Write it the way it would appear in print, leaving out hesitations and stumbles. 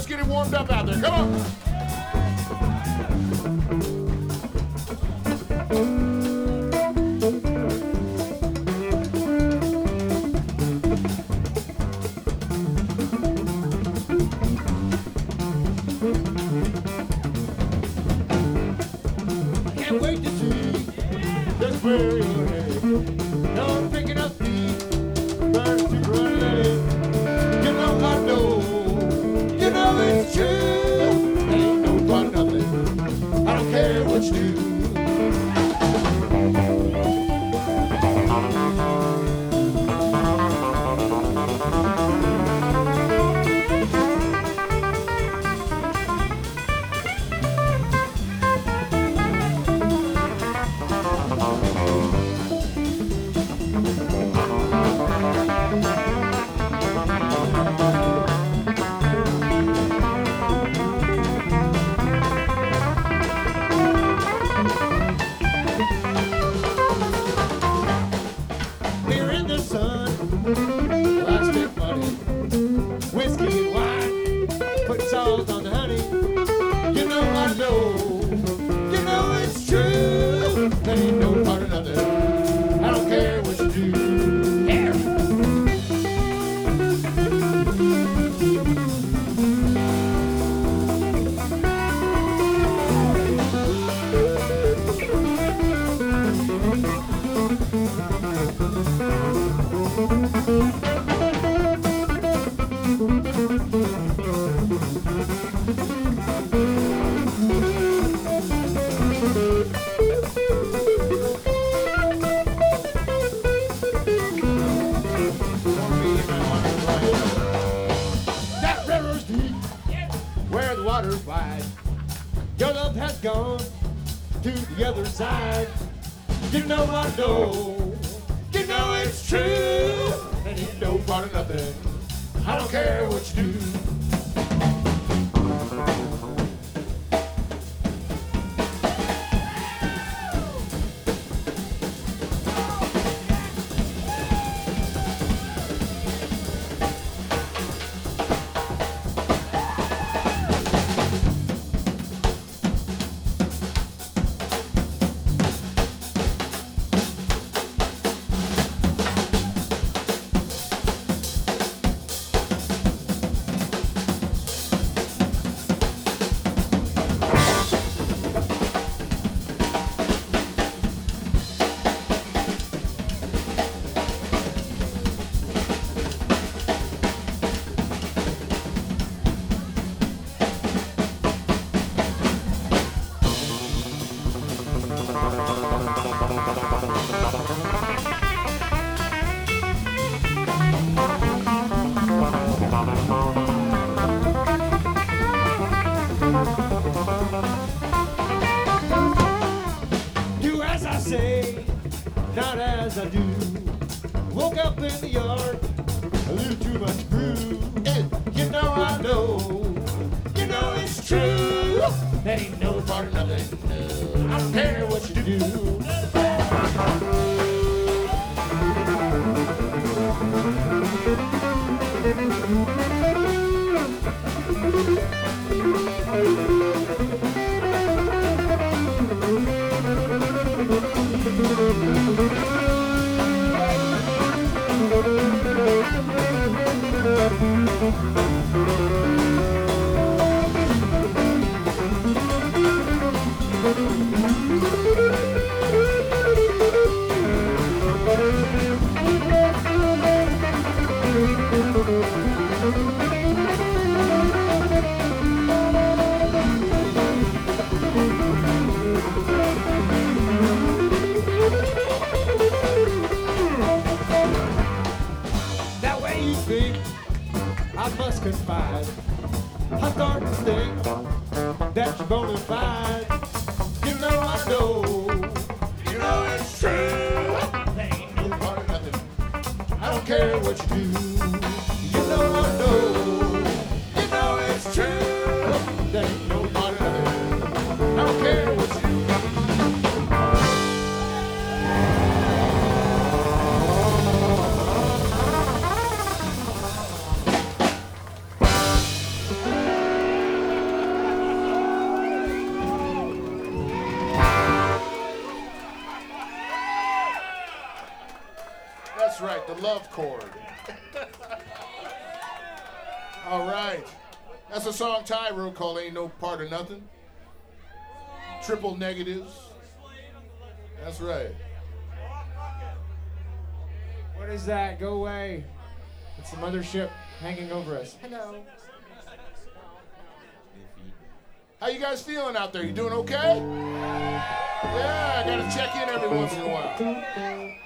get it warmed up out there. Come on. Can't wait to see just where you're headed. No, I'm picking up speed. Birds keep running. You know I know. You know it's true. Ain't no part of nothing. I don't care what you do. We're in the sun, plastic money, whiskey and wine, put salt on the honey. You know I know, you know it's true. There ain't no part of nothing. I don't care what you do. Yeah. That river's deep, where the water's wide. Your love has gone to the other side. You know I know, you know it's true. There ain't no part of nothing. I don't care what you do. Do as I say, not as I do. Woke up in the yard, a little too much brew. And you know I know, you know it's true. That ain't no part of nothing. No. I don't care what you do. That way you speak, I must confide. I start to think that you're bona fide. You know I know, you know it's true. There ain't no part of nothing. I don't care what you do. You know I know, you know it's true. There ain't no part of nothing. I don't care what you do. The love chord. All right. That's a song Ty wrote called Ain't No Part of Nothing. Triple negatives. That's right. What is that? Go away. It's the mothership hanging over us. Hello. How you guys feeling out there? You doing okay? Yeah, I gotta check in every once in a while.